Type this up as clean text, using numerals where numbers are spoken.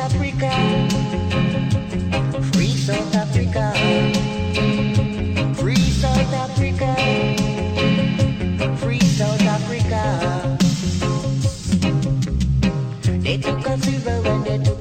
Africa, free South Africa, free South Africa, free South Africa. They took our silver and they took